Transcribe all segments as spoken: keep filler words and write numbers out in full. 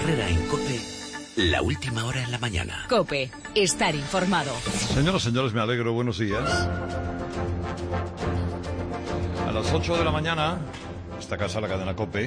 Herrera en COPE, la última hora en la mañana. COPE, estar informado. Señoras y señores, me alegro, buenos días. A las ocho de la mañana, esta casa, la cadena COPE,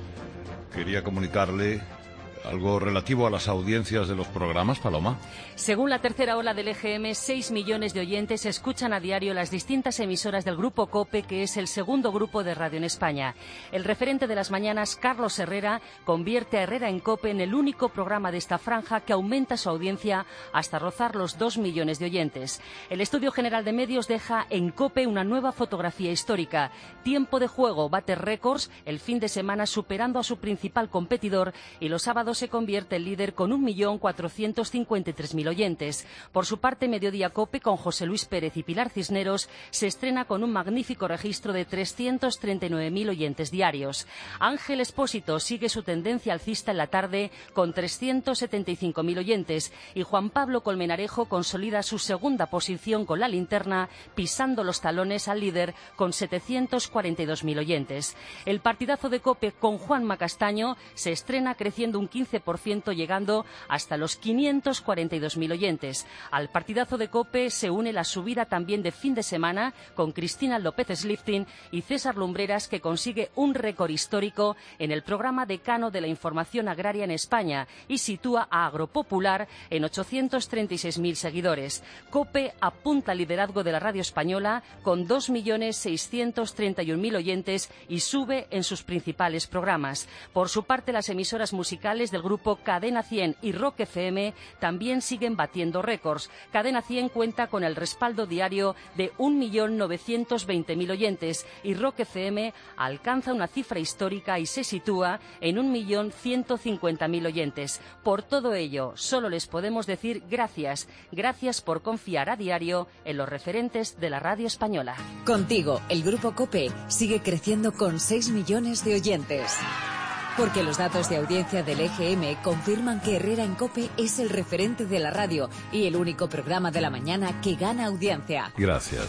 quería comunicarle algo relativo a las audiencias de los programas, Paloma. Según la tercera ola del E G M, seis millones de oyentes escuchan a diario las distintas emisoras del Grupo COPE, que es el segundo grupo de radio en España. El referente de las mañanas, Carlos Herrera, convierte a Herrera en COPE en el único programa de esta franja que aumenta su audiencia hasta rozar los dos millones de oyentes. El Estudio General de Medios deja en COPE una nueva fotografía histórica. Tiempo de juego bate récords el fin de semana, superando a su principal competidor, y los sábados se convierte en líder con un millón cuatrocientos cincuenta y tres mil oyentes. Por su parte, Mediodía COPE, con José Luis Pérez y Pilar Cisneros, se estrena con un magnífico registro de trescientos treinta y nueve mil oyentes diarios. Ángel Expósito sigue su tendencia alcista en la tarde con trescientos setenta y cinco mil oyentes, y Juan Pablo Colmenarejo consolida su segunda posición con La Linterna, pisando los talones al líder con setecientos cuarenta y dos mil oyentes. El partidazo de COPE con Juanma Castaño se estrena creciendo un quince por ciento, llegando hasta los quinientos cuarenta y dos mil oyentes. Al partidazo de COPE se une la subida también de fin de semana con Cristina López Slifting y César Lumbreras, que consigue un récord histórico en el programa decano de la información agraria en España y sitúa a Agropopular en ochocientos treinta y seis mil seguidores. COPE apunta al liderazgo de la radio española con dos millones seiscientos treinta y un mil oyentes y sube en sus principales programas. Por su parte, las emisoras musicales del grupo Cadena cien y Rock F M también siguen batiendo récords. Cadena cien cuenta con el respaldo diario de un millón novecientos veinte mil oyentes y Rock F M alcanza una cifra histórica y se sitúa en un millón ciento cincuenta mil oyentes. Por todo ello, solo les podemos decir gracias. Gracias por confiar a diario en los referentes de la radio española. Contigo, el Grupo COPE sigue creciendo con seis millones de oyentes. Porque los datos de audiencia del E G M confirman que Herrera en COPE es el referente de la radio y el único programa de la mañana que gana audiencia. Gracias.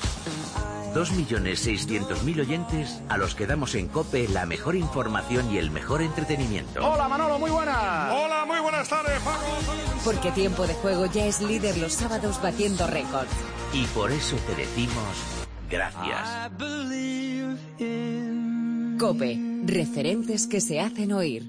Dos millones seiscientos mil oyentes a los que damos en COPE la mejor información y el mejor entretenimiento. Hola Manolo, muy buenas. Hola, muy buenas tardes, Paco. Porque Tiempo de Juego ya es líder los sábados batiendo récords. Y por eso te decimos gracias. COPE, referentes que se hacen oír.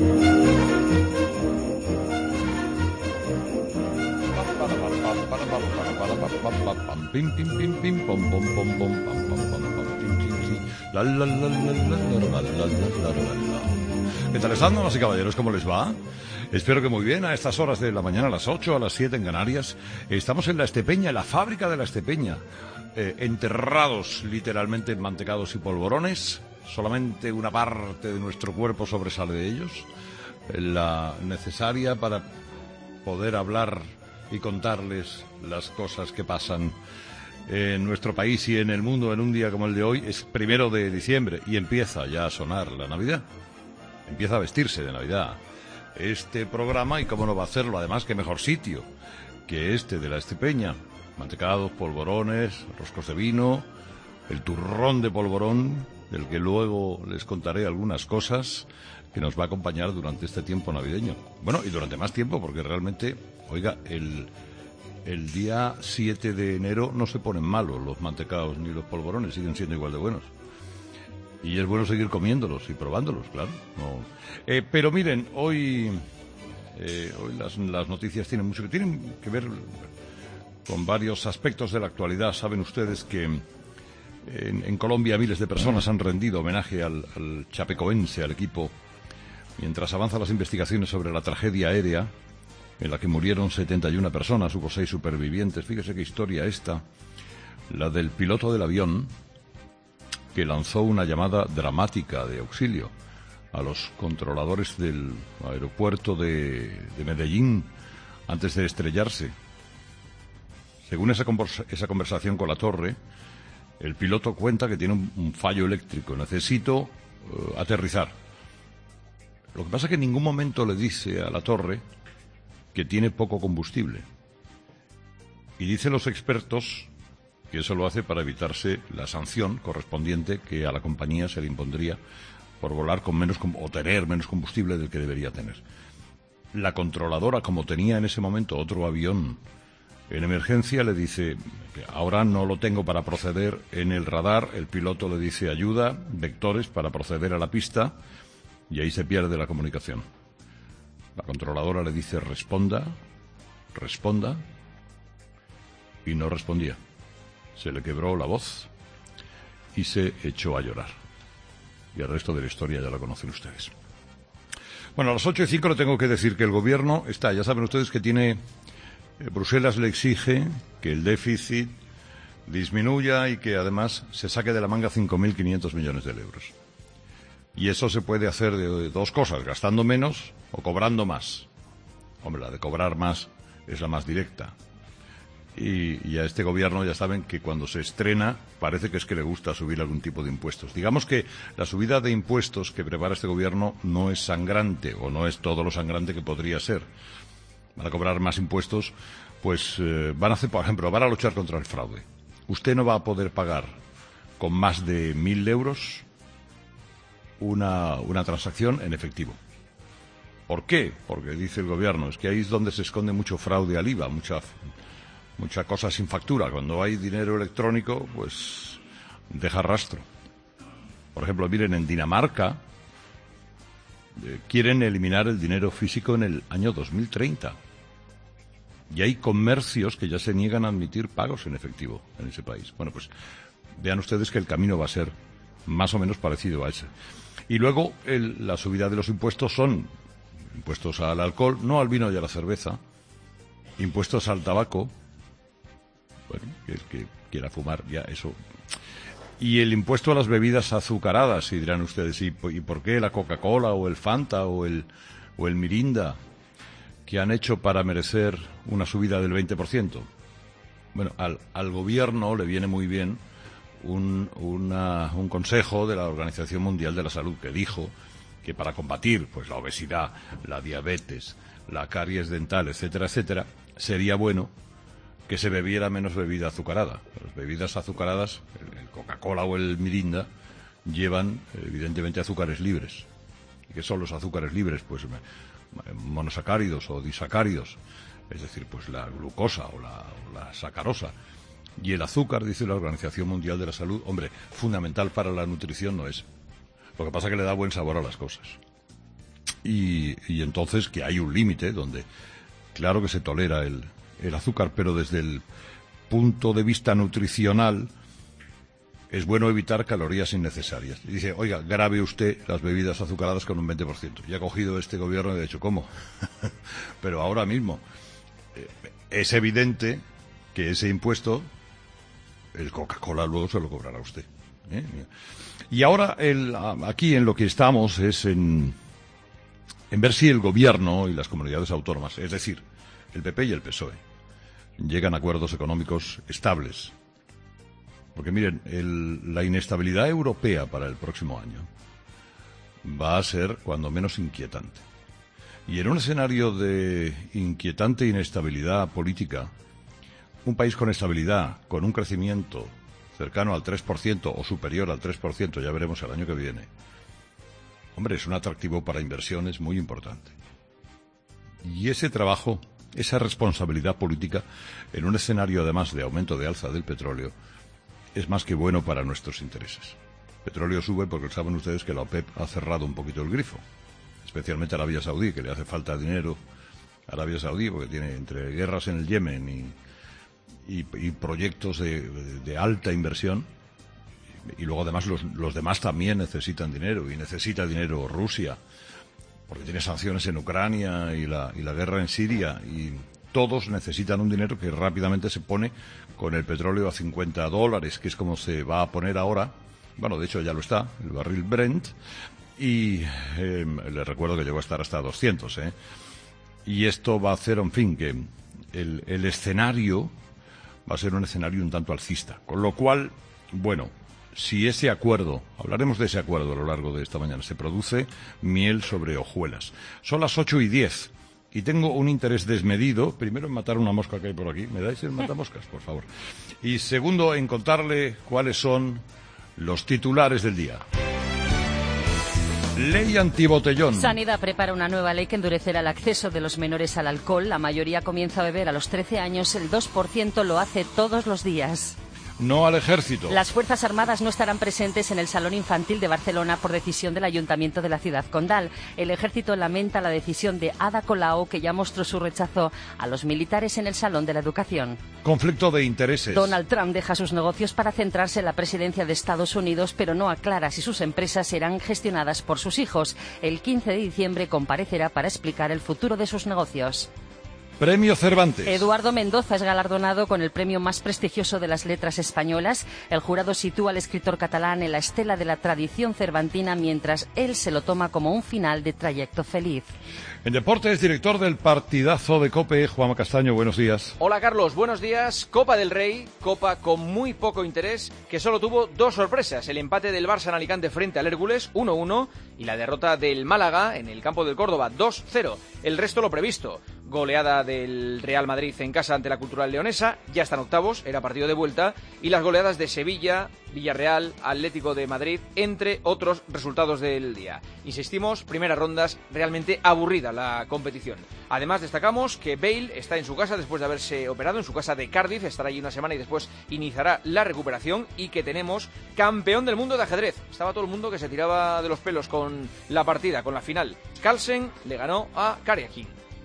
¿Qué tal están, damas y caballeros? ¿Cómo les va? Espero que muy bien. A estas horas de la mañana, a las ocho, a las siete en Canarias, estamos en La Estepeña, en la fábrica de La Estepeña, eh, enterrados literalmente en mantecados y polvorones. Solamente una parte de nuestro cuerpo sobresale de ellos, la necesaria para poder hablar y contarles las cosas que pasan en nuestro país y en el mundo en un día como el de hoy. Es primero de diciembre y empieza ya a sonar la Navidad, empieza a vestirse de Navidad este programa, y cómo no va a hacerlo, además, qué mejor sitio que este de La Estepeña. Mantecados, polvorones, roscos de vino, el turrón de polvorón, del que luego les contaré algunas cosas, que nos va a acompañar durante este tiempo navideño. Bueno, y durante más tiempo, porque realmente, oiga, el, el día siete de enero no se ponen malos los mantecados ni los polvorones, siguen siendo igual de buenos. Y es bueno seguir comiéndolos y probándolos, claro. No. Eh, pero miren, hoy, eh, hoy las, las noticias tienen mucho que, tienen que ver con varios aspectos de la actualidad. Saben ustedes que En, en Colombia miles de personas han rendido homenaje al, al chapecoense, al equipo, mientras avanzan las investigaciones sobre la tragedia aérea en la que murieron setenta y una personas, hubo seis supervivientes. Fíjese qué historia esta, la del piloto del avión que lanzó una llamada dramática de auxilio a los controladores del aeropuerto de, de Medellín antes de estrellarse. Según esa, conversa, esa conversación con la torre, el piloto cuenta que tiene un, un fallo eléctrico, necesito uh, aterrizar. Lo que pasa es que en ningún momento le dice a la torre que tiene poco combustible. Y dicen los expertos que eso lo hace para evitarse la sanción correspondiente que a la compañía se le impondría por volar con menos o tener menos combustible del que debería tener. la controladora, como tenía en ese momento otro avión en emergencia, le dice, ahora no lo tengo para proceder en el radar, el piloto le dice ayuda, vectores para proceder a la pista, y ahí se pierde la comunicación. La controladora le dice responda, responda, y no respondía. Se le quebró la voz y se echó a llorar. Y el resto de la historia ya la conocen ustedes. Bueno, a las ocho y cinco le tengo que decir que el gobierno está, ya saben ustedes que tiene, eh, Bruselas le exige que el déficit disminuya y que además se saque de la manga cinco mil quinientos millones de euros. Y eso se puede hacer de dos cosas, gastando menos o cobrando más. Hombre, la de cobrar más es la más directa. Y, y a este gobierno ya saben que cuando se estrena parece que es que le gusta subir algún tipo de impuestos. Digamos que la subida de impuestos que prepara este gobierno no es sangrante, o no es todo lo sangrante que podría ser. Van a cobrar más impuestos, pues eh, van a hacer, por ejemplo, van a luchar contra el fraude. Usted no va a poder pagar con más de mil euros una, una transacción en efectivo. ¿Por qué? Porque dice el gobierno, es que ahí es donde se esconde mucho fraude al I V A, mucha... mucha cosa sin factura. Cuando hay dinero electrónico, pues deja rastro. Por ejemplo, miren, en Dinamarca eh, quieren eliminar el dinero físico en el año dos mil treinta. Y hay comercios que ya se niegan a admitir pagos en efectivo en ese país. Bueno, pues vean ustedes que el camino va a ser más o menos parecido a ese. Y luego el, la subida de los impuestos son impuestos al alcohol, no al vino y a la cerveza, impuestos al tabaco. Bueno, que el que quiera fumar, ya eso. Y el impuesto a las bebidas azucaradas, y dirán ustedes, ¿y, y por qué la Coca-Cola o el Fanta o el, o el Mirinda, que han hecho para merecer una subida del veinte por ciento? Bueno, al, al gobierno le viene muy bien un, una, un consejo de la Organización Mundial de la Salud que dijo que para combatir pues la obesidad, la diabetes, la caries dental, etcétera, etcétera, sería bueno que se bebiera menos bebida azucarada. Las bebidas azucaradas, el Coca-Cola o el Mirinda, llevan evidentemente azúcares libres. ¿Y qué son los azúcares libres? Pues monosacáridos o disacáridos, es decir, pues la glucosa o la, o la sacarosa. Y el azúcar, dice la Organización Mundial de la Salud, hombre, fundamental para la nutrición no es. Lo que pasa es que le da buen sabor a las cosas. Y, y entonces que hay un límite donde, claro que se tolera el el azúcar, pero desde el punto de vista nutricional es bueno evitar calorías innecesarias. Y dice, oiga, grave usted las bebidas azucaradas con un veinte por ciento. Y ha cogido este gobierno y ha dicho, ¿cómo? Pero ahora mismo eh, es evidente que ese impuesto, el Coca-Cola luego se lo cobrará usted. ¿eh? Y ahora el, aquí en lo que estamos es en, en ver si el gobierno y las comunidades autónomas, es decir, el P P y el P S O E, llegan a acuerdos económicos estables. Porque miren, el, la inestabilidad europea para el próximo año va a ser cuando menos inquietante. Y en un escenario de inquietante inestabilidad política, un país con estabilidad, con un crecimiento cercano al tres por ciento o superior al tres por ciento, ya veremos el año que viene, hombre, es un atractivo para inversiones muy importante. Y ese trabajo, esa responsabilidad política, en un escenario además de aumento de alza del petróleo, es más que bueno para nuestros intereses. El petróleo sube porque saben ustedes que la OPEP ha cerrado un poquito el grifo, especialmente Arabia Saudí, que le hace falta dinero a Arabia Saudí porque tiene entre guerras en el Yemen y, y, y proyectos de, de, de alta inversión, y luego además los, los demás también necesitan dinero, y necesita dinero Rusia, porque tiene sanciones en Ucrania y la, y la guerra en Siria, y todos necesitan un dinero que rápidamente se pone con el petróleo a cincuenta dólares, que es como se va a poner ahora. Bueno, de hecho ya lo está, el barril Brent, y eh, les recuerdo que llegó a estar hasta doscientos, ¿eh? Y esto va a hacer, en fin, que el, el escenario va a ser un escenario un tanto alcista, con lo cual, bueno, si ese acuerdo, hablaremos de ese acuerdo a lo largo de esta mañana, se produce, miel sobre hojuelas. Son las ocho y diez y tengo un interés desmedido, primero en matar una mosca que hay por aquí, ¿me dais el matamoscas, por favor? Y segundo, en contarle cuáles son los titulares del día. Ley antibotellón. Sanidad prepara una nueva ley que endurecerá el acceso de los menores al alcohol. La mayoría comienza a beber a los trece años, el dos por ciento lo hace todos los días. No al ejército. Las Fuerzas Armadas no estarán presentes en el Salón Infantil de Barcelona por decisión del Ayuntamiento de la ciudad condal. El ejército lamenta la decisión de Ada Colau, que ya mostró su rechazo a los militares en el Salón de la Educación. Conflicto de intereses. Donald Trump deja sus negocios para centrarse en la presidencia de Estados Unidos, pero no aclara si sus empresas serán gestionadas por sus hijos. El quince de diciembre comparecerá para explicar el futuro de sus negocios. Premio Cervantes. Eduardo Mendoza es galardonado con el premio más prestigioso de las letras españolas. El jurado sitúa al escritor catalán en la estela de la tradición cervantina, mientras él se lo toma como un final de trayecto feliz. En deportes, director del partidazo de COPE, Juanma Castaño, buenos días. Hola Carlos, buenos días. Copa del Rey, copa con muy poco interés, que solo tuvo dos sorpresas. El empate del Barça en Alicante frente al Hércules, uno uno, y la derrota del Málaga en el campo del Córdoba, dos cero. El resto lo previsto. Goleada del Real Madrid en casa ante la Cultural Leonesa, ya están octavos, era partido de vuelta, y las goleadas de Sevilla, Villarreal, Atlético de Madrid, entre otros resultados del día. Insistimos, primeras rondas, realmente aburrida la competición. Además destacamos que Bale está en su casa después de haberse operado, en su casa de Cardiff, estará allí una semana y después iniciará la recuperación, y que tenemos campeón del mundo de ajedrez. Estaba todo el mundo que se tiraba de los pelos con la partida, con la final. Carlsen le ganó a Karjakin.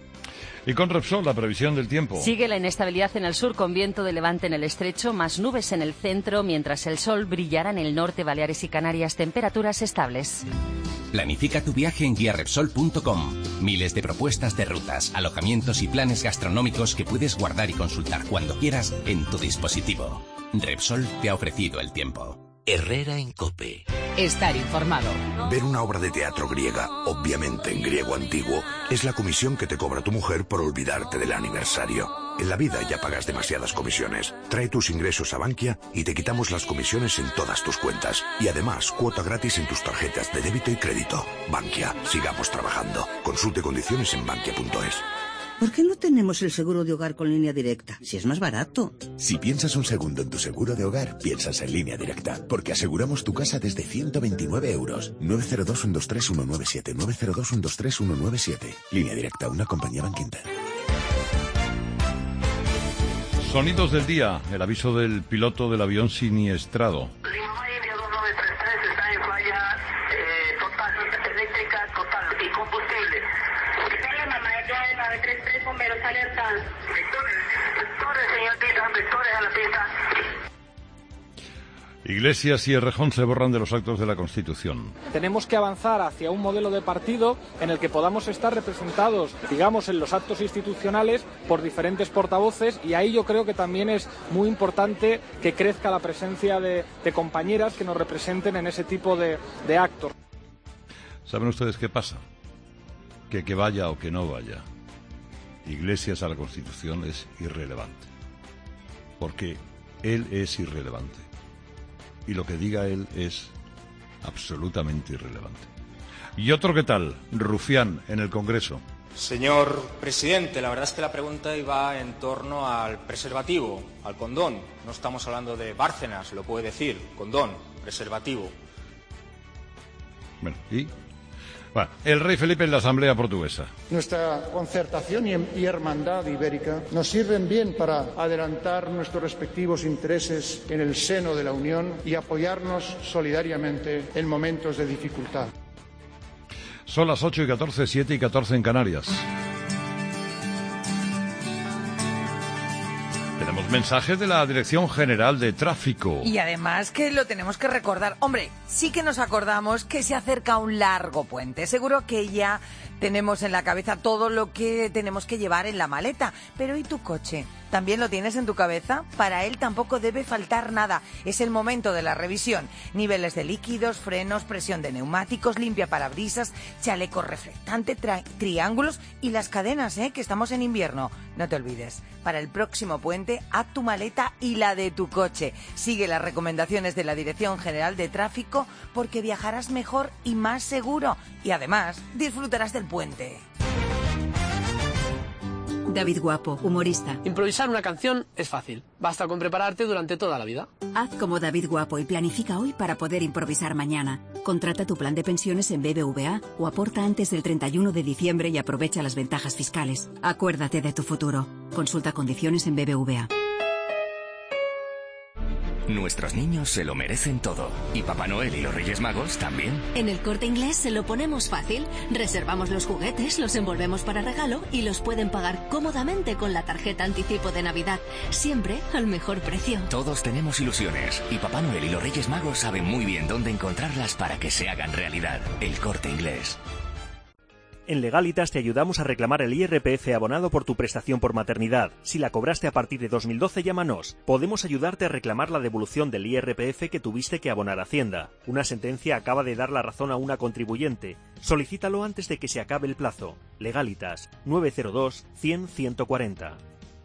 Y con Repsol, la previsión del tiempo. Sigue la inestabilidad en el sur, con viento de levante en el estrecho, más nubes en el centro, mientras el sol brillará en el norte, Baleares y Canarias, temperaturas estables. Planifica tu viaje en guía repsol punto com. Miles de propuestas de rutas, alojamientos y planes gastronómicos que puedes guardar y consultar cuando quieras en tu dispositivo. Repsol te ha ofrecido el tiempo. Herrera en COPE. Estar informado. Ver una obra de teatro griega, obviamente en griego antiguo, es la comisión que te cobra tu mujer por olvidarte del aniversario. En la vida ya pagas demasiadas comisiones. Trae tus ingresos a Bankia y te quitamos las comisiones en todas tus cuentas. Y además, cuota gratis en tus tarjetas de débito y crédito. Bankia, sigamos trabajando. Consulte condiciones en bankia punto es. ¿Por qué no tenemos el seguro de hogar con línea directa? Si es más barato. Si piensas un segundo en tu seguro de hogar, piensas en Línea Directa, porque aseguramos tu casa desde ciento veintinueve euros. nueve cero dos, uno dos tres, uno nueve siete, nueve cero dos, uno dos tres, uno nueve siete. Línea Directa, una compañía Bankinter. Sonidos del día, el aviso del piloto del avión siniestrado. Lima India dos nueve tres tres está en falla eh, total, eléctrica total y combustible. Mamá, ya nueve tres tres, bomberos, alerta. Vectores, vectores, señorita, vectores a la pista. Iglesias y Errejón se borran de los actos de la Constitución. Tenemos que avanzar hacia un modelo de partido en el que podamos estar representados, digamos, en los actos institucionales por diferentes portavoces, y ahí yo creo que también es muy importante que crezca la presencia de, de compañeras que nos representen en ese tipo de, de actos. ¿Saben ustedes qué pasa? Que que vaya o que no vaya Iglesias a la Constitución es irrelevante, porque él es irrelevante y lo que diga él es absolutamente irrelevante. Y otro, ¿qué tal? Rufián en el Congreso. Señor presidente, la verdad es que la pregunta iba en torno al preservativo, al condón. No estamos hablando de Bárcenas, lo puede decir, condón, preservativo. Bueno, ¿y? Bueno, el rey Felipe en la Asamblea Portuguesa. Nuestra concertación y hermandad ibérica nos sirven bien para adelantar nuestros respectivos intereses en el seno de la Unión y apoyarnos solidariamente en momentos de dificultad. Son las ocho y catorce, siete y catorce en Canarias. Tenemos mensaje de la Dirección General de Tráfico. Y además que lo tenemos que recordar. Hombre, sí que nos acordamos que se acerca un largo puente. Seguro que ya tenemos en la cabeza todo lo que tenemos que llevar en la maleta. Pero ¿y tu coche? ¿También lo tienes en tu cabeza? Para él tampoco debe faltar nada. Es el momento de la revisión. Niveles de líquidos, frenos, presión de neumáticos, limpia parabrisas, chaleco reflectante, triángulos y las cadenas, ¿eh? Que estamos en invierno. No te olvides. Para el próximo puente, haz tu maleta y la de tu coche. Sigue las recomendaciones de la Dirección General de Tráfico porque viajarás mejor y más seguro. Y además, disfrutarás del puente. David Guapo, humorista. Improvisar una canción es fácil. Basta con prepararte durante toda la vida. Haz como David Guapo y planifica hoy para poder improvisar mañana. Contrata tu plan de pensiones en B B V A o aporta antes del treinta y uno de diciembre y aprovecha las ventajas fiscales. Acuérdate de tu futuro. Consulta condiciones en B B V A. Nuestros niños se lo merecen todo. Y Papá Noel y los Reyes Magos también. En El Corte Inglés se lo ponemos fácil. Reservamos los juguetes, los envolvemos para regalo y los pueden pagar cómodamente con la tarjeta anticipo de Navidad. Siempre al mejor precio. Todos tenemos ilusiones. Y Papá Noel y los Reyes Magos saben muy bien dónde encontrarlas para que se hagan realidad. El Corte Inglés. En Legalitas te ayudamos a reclamar el I R P F abonado por tu prestación por maternidad. Si la cobraste a partir de dos mil doce, llámanos. Podemos ayudarte a reclamar la devolución del I R P F que tuviste que abonar a Hacienda. Una sentencia acaba de dar la razón a una contribuyente. Solicítalo antes de que se acabe el plazo. Legalitas, nueve cero dos, cien, ciento cuarenta.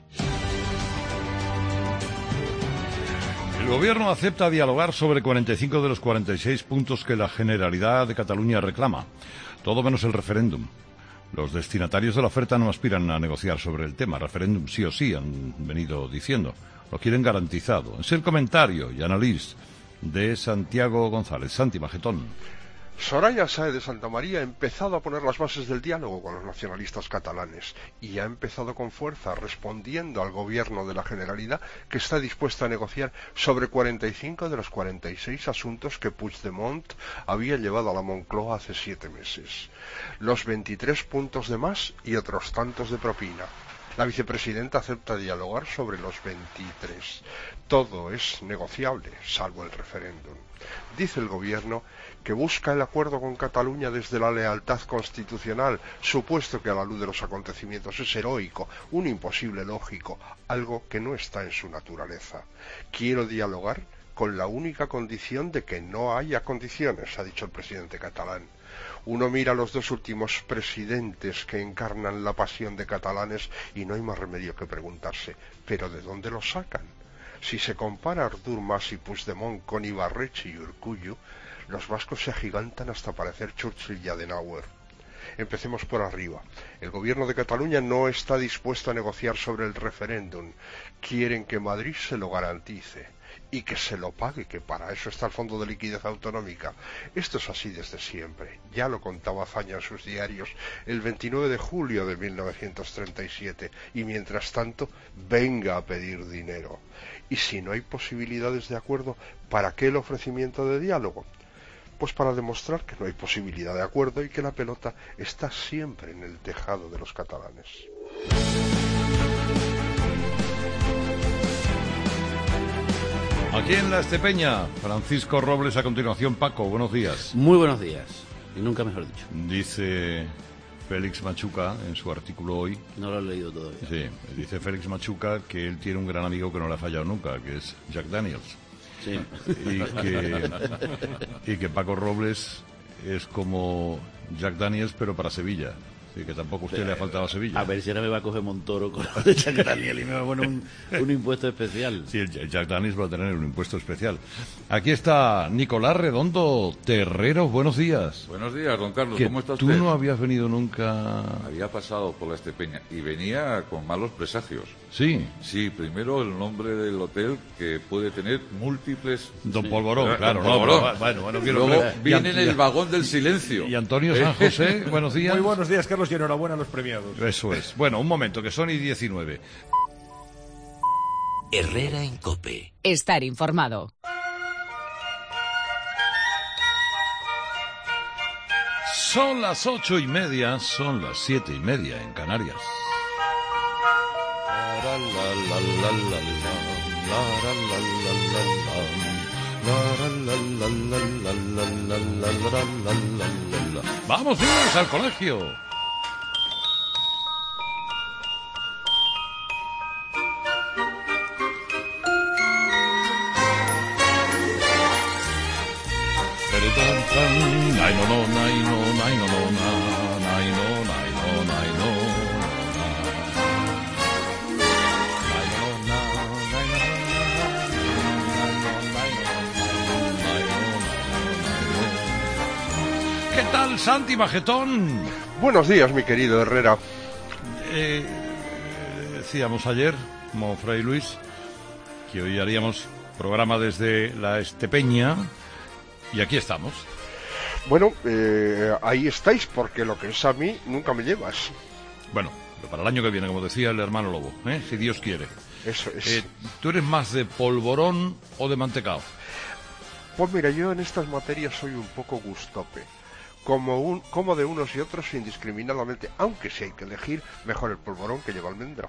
El Gobierno acepta dialogar sobre cuarenta y cinco de los cuarenta y seis puntos que la Generalidad de Cataluña reclama. Todo menos el referéndum. Los destinatarios de la oferta no aspiran a negociar sobre el tema. Referéndum sí o sí, han venido diciendo. Lo quieren garantizado. Es el comentario y análisis de Santiago González. Santi Magetón. Soraya Sáez de Santamaría ha empezado a poner las bases del diálogo con los nacionalistas catalanes y ha empezado con fuerza respondiendo al gobierno de la Generalidad, que está dispuesto a negociar sobre cuarenta y cinco de los cuarenta y seis asuntos que Puigdemont había llevado a la Moncloa hace siete meses. Los veintitrés puntos de más y otros tantos de propina. La vicepresidenta acepta dialogar sobre los veintitrés. Todo es negociable, salvo el referéndum. Dice el gobierno que busca el acuerdo con Cataluña desde la lealtad constitucional, supuesto que a la luz de los acontecimientos es heroico, un imposible lógico, algo que no está en su naturaleza. Quiero dialogar con la única condición de que no haya condiciones, ha dicho el presidente catalán. Uno mira a los dos últimos presidentes que encarnan la pasión de catalanes y no hay más remedio que preguntarse, ¿pero de dónde los sacan? Si se compara Artur Mas y Puigdemont con Ibarretxe y Urkullu, los vascos se agigantan hasta parecer Churchill y Adenauer. Empecemos por arriba. El gobierno de Cataluña no está dispuesto a negociar sobre el referéndum. Quieren que Madrid se lo garantice y que se lo pague, que para eso está el Fondo de Liquidez Autonómica. Esto es así desde siempre. Ya lo contaba Azaña en sus diarios el veintinueve de julio de mil novecientos treinta y siete. Y mientras tanto, venga a pedir dinero. Y si no hay posibilidades de acuerdo, ¿para qué el ofrecimiento de diálogo? Pues para demostrar que no hay posibilidad de acuerdo y que la pelota está siempre en el tejado de los catalanes. Aquí en La Estepeña, Francisco Robles, a continuación. Paco, buenos días. Muy buenos días, y nunca mejor dicho. Dice Félix Machuca en su artículo hoy. No lo he leído todavía. Sí, dice Félix Machuca que él tiene un gran amigo que no le ha fallado nunca, que es Jack Daniels. Sí. Y que, y que Paco Robles es como Jack Daniels, pero para Sevilla. Sí, que tampoco a usted le ha faltado a Sevilla. A ver si ahora me va a coger Montoro con lo de Jack Daniels y me va a poner un, un impuesto especial. Sí, el Jack Daniels va a tener un impuesto especial. Aquí está Nicolás Redondo Terreros, buenos días. Buenos días, don Carlos, Que ¿cómo está usted? Tú no habías venido nunca... Había pasado por La Estepeña y venía con malos presagios. Sí. Sí, primero el nombre del hotel, que puede tener múltiples... Don sí, Polvorón, claro. Don Polvorón. No, bueno, bueno, quiero... Luego Y, viene y, en el vagón del silencio. Y Antonio San José, buenos días. Muy buenos días, Carlos, y enhorabuena a los premiados. Eso es. Bueno, un momento, que son y diecinueve. Herrera en COPE. Estar informado. Son las ocho y media, son las siete y media en Canarias. ¡Vamos, niños, al colegio! Ay, no, no, ay, no, ay, no, no, na, ay, no, ay, no, ay, no, ay, no, na, ay, no, ¿qué tal, Santi Magetón? Buenos días, mi querido Herrera. Eh, decíamos ayer, como Fray Luis, que hoy haríamos programa desde la Estepeña, y aquí estamos. Bueno, eh, ahí estáis, porque lo que es a mí nunca me llevas. Bueno, para el año que viene, como decía el hermano Lobo, ¿eh? Si Dios quiere. Eso es. Eh, ¿Tú eres más de polvorón o de mantecao? Pues mira, yo en estas materias soy un poco gustope. Como, un, como de unos y otros indiscriminadamente, aunque si hay que elegir, mejor el polvorón que lleva almendra.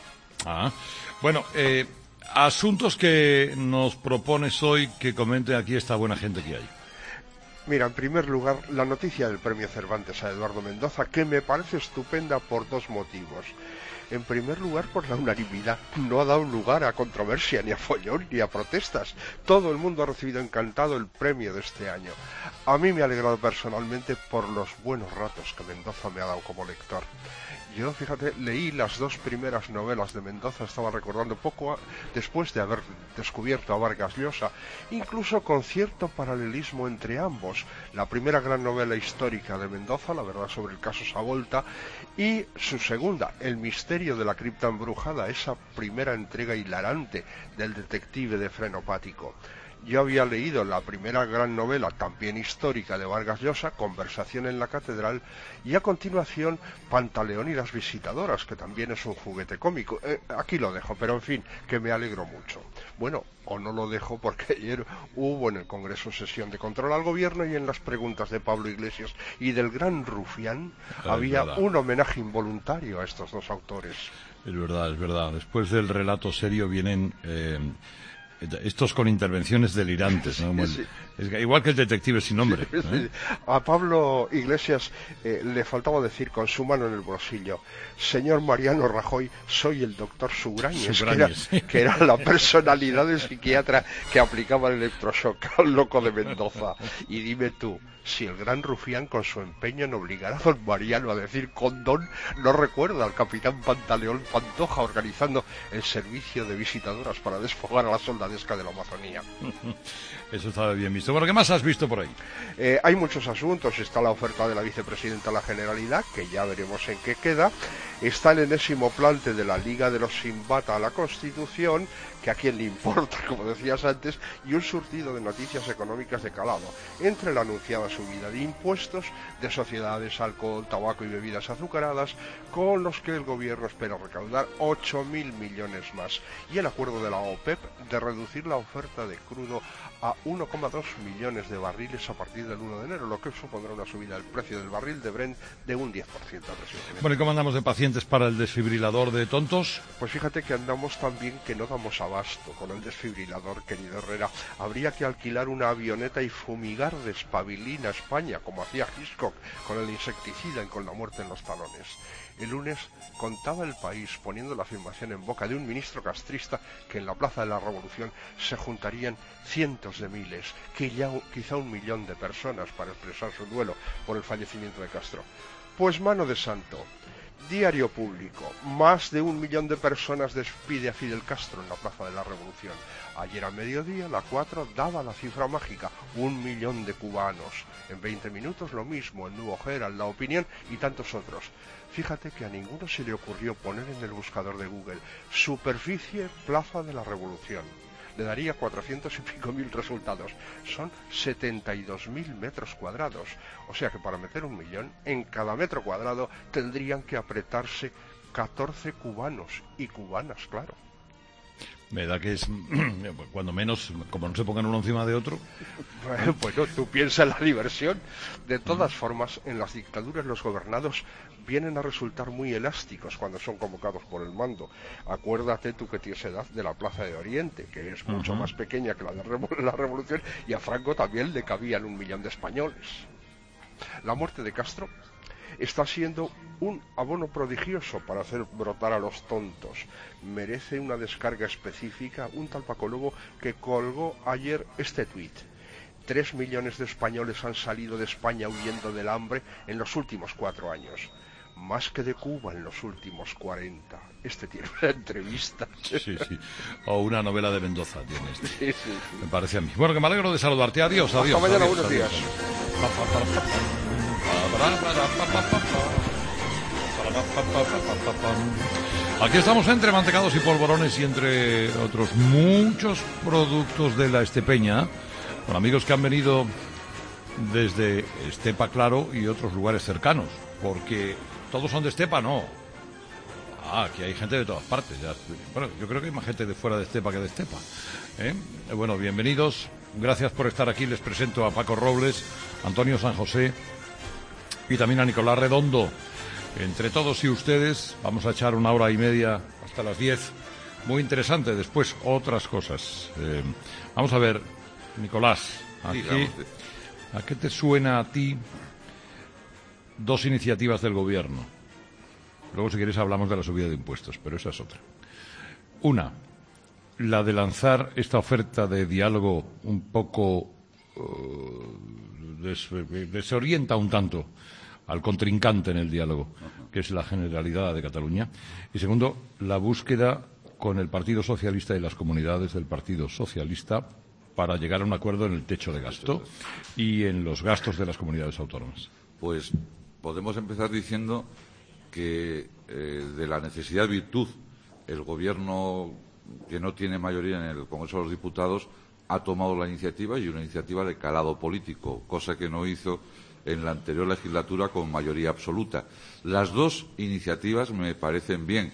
Ah, bueno, eh, asuntos que nos propones hoy que comente aquí esta buena gente que hay. Mira, en primer lugar, la noticia del premio Cervantes a Eduardo Mendoza, que me parece estupenda por dos motivos. En primer lugar, por la unanimidad. No ha dado lugar a controversia, ni a follón, ni a protestas. Todo el mundo ha recibido encantado el premio de este año. A mí me ha alegrado personalmente por los buenos ratos que Mendoza me ha dado como lector. Yo, fíjate, leí las dos primeras novelas de Mendoza, estaba recordando poco a, después de haber descubierto a Vargas Llosa, incluso con cierto paralelismo entre ambos. La primera gran novela histórica de Mendoza, La verdad sobre el caso Savolta, y su segunda, El misterio de la cripta embrujada, esa primera entrega hilarante del detective de Frenopático. Yo había leído la primera gran novela, también histórica, de Vargas Llosa, Conversación en la Catedral, y a continuación Pantaleón y las visitadoras, que también es un juguete cómico. Eh, aquí lo dejo, pero en fin, que me alegro mucho. Bueno, o no lo dejo porque ayer hubo en el Congreso sesión de control al gobierno y en las preguntas de Pablo Iglesias y del gran rufián Ay, había verdad. un homenaje involuntario a estos dos autores. Es verdad, es verdad. Después del relato serio vienen... Eh, estos con intervenciones delirantes, ¿no? Bueno, Sí. es que igual que el detective sin nombre. Sí, sí. ¿eh? A Pablo Iglesias eh, le faltaba decir con su mano en el bolsillo: señor Mariano Rajoy, soy el doctor Sugrañes, Sugrañes. Que, era, que era la personalidad del psiquiatra que aplicaba el electroshock al loco de Mendoza. Y dime tú, si el gran rufián con su empeño en obligar a don Mariano a decir condón no recuerda al capitán Pantaleón Pantoja organizando el servicio de visitadoras para desfogar a la soldadesca de la Amazonía. Eso estaba bien visto. Bueno, ¿qué más has visto por ahí? Eh, hay muchos asuntos. Está la oferta de la vicepresidenta de la Generalidad, que ya veremos en qué queda. Está el enésimo plante de la Liga de los Simbata a la Constitución, que a quién le importa, como decías antes, y un surtido de noticias económicas de calado, entre la anunciada subida de impuestos de sociedades, alcohol, tabaco y bebidas azucaradas, con los que el gobierno espera recaudar ocho mil millones más, y el acuerdo de la OPEP de reducir la oferta de crudo a uno coma dos millones de barriles a partir del uno de enero, lo que supondrá una subida del precio del barril de Brent de un diez por ciento aproximadamente. Bueno, ¿y cómo andamos de pacientes para el desfibrilador de tontos? Pues fíjate que andamos tan bien que no damos abasto con el desfibrilador, querido Herrera. Habría que alquilar una avioneta y fumigar de espabilina España, como hacía Hitchcock con el insecticida y con la muerte en los talones. El lunes contaba El País, poniendo la afirmación en boca de un ministro castrista, que en la Plaza de la Revolución se juntarían cientos de miles, que ya, quizá un millón de personas para expresar su duelo por el fallecimiento de Castro. Pues mano de santo. Diario Público. Más de un millón de personas despide a Fidel Castro en la Plaza de la Revolución. Ayer a mediodía, la cuatro daba la cifra mágica, un millón de cubanos. En veinte minutos lo mismo, el Nuevo Herald, La Opinión y tantos otros. Fíjate que a ninguno se le ocurrió poner en el buscador de Google superficie Plaza de la Revolución. Le daría cuatrocientos y pico mil resultados. Son setenta y dos mil metros cuadrados. O sea que para meter un millón, en cada metro cuadrado tendrían que apretarse catorce cubanos y cubanas, claro. Me da que es, cuando menos, como no se pongan uno encima de otro. Bueno, tú piensas en la diversión. De todas formas, en las dictaduras los gobernados vienen a resultar muy elásticos cuando son convocados por el mando. Acuérdate tú que tienes edad de la Plaza de Oriente, que es mucho Uh-huh. más pequeña que la de Revo- la Revolución, y a Franco también le cabían un millón de españoles. La muerte de Castro está siendo un abono prodigioso para hacer brotar a los tontos. Merece una descarga específica un tal Paco Lobo, que colgó ayer este tuit. Tres millones de españoles han salido de España huyendo del hambre en los últimos cuatro años. Más que de Cuba en los últimos cuarenta. Este tiene una entrevista. Sí, sí. O una novela de Mendoza tiene este. Sí, sí, sí. Me parece a mí. Bueno, que me alegro de saludarte. Adiós, Hasta adiós. mañana, adiós, buenos adiós, días. adiós. Aquí estamos entre mantecados y polvorones y entre otros muchos productos de la Estepeña, con amigos que han venido desde Estepa, claro, y otros lugares cercanos, porque todos son de Estepa, no. Ah, aquí hay gente de todas partes. Ya. Bueno, yo creo que hay más gente de fuera de Estepa que de Estepa. ¿eh? Bueno, bienvenidos. Gracias por estar aquí. Les presento a Paco Robles, Antonio San José y también a Nicolás Redondo. Entre todos y ustedes vamos a echar una hora y media hasta las diez. Muy interesante. Después otras cosas. Eh, vamos a ver, Nicolás, aquí, ¿a qué te suena a ti dos iniciativas del gobierno? Luego, si quieres, hablamos de la subida de impuestos, pero esa es otra. Una, la de lanzar esta oferta de diálogo un poco uh, des, desorienta un tanto al contrincante en el diálogo, que es la Generalidad de Cataluña. Y segundo, la búsqueda con el Partido Socialista y las comunidades del Partido Socialista para llegar a un acuerdo en el techo de gasto y en los gastos de las comunidades autónomas. Pues podemos empezar diciendo que eh, de la necesidad virtud el Gobierno, que no tiene mayoría en el Congreso de los Diputados, ha tomado la iniciativa, y una iniciativa de calado político, cosa que no hizo en la anterior legislatura con mayoría absoluta. Las dos iniciativas me parecen bien.